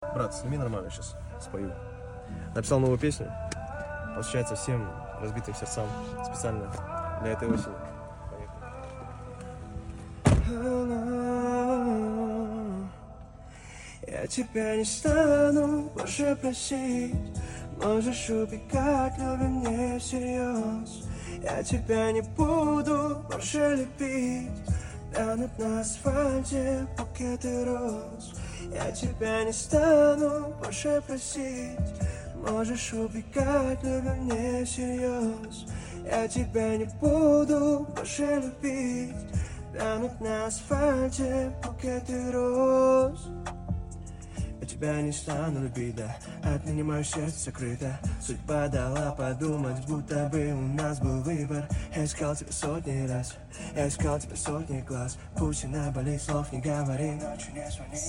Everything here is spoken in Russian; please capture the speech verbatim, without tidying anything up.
Брат, сними нормально сейчас, спою. Написал новую песню, посвящается всем разбитым сердцам, специально для этой осени. Я тебя не стану больше просить, можешь убегать, люби мне всерьез. Я тебя не буду больше любить, тянут на асфальте букеты роз. Я тебя не стану больше просить, можешь убегать, люби мне всерьез. Я тебя не буду больше любить, тянут на асфальте букеты роз. Я тебя не стану любить, да, отныне мое сердце закрыто. Судьба дала подумать, будто бы у нас был выбор. Я искал тебя сотни раз, я искал тебя сотни глаз. Пусть и на болит, слов не говори, ночью не звони.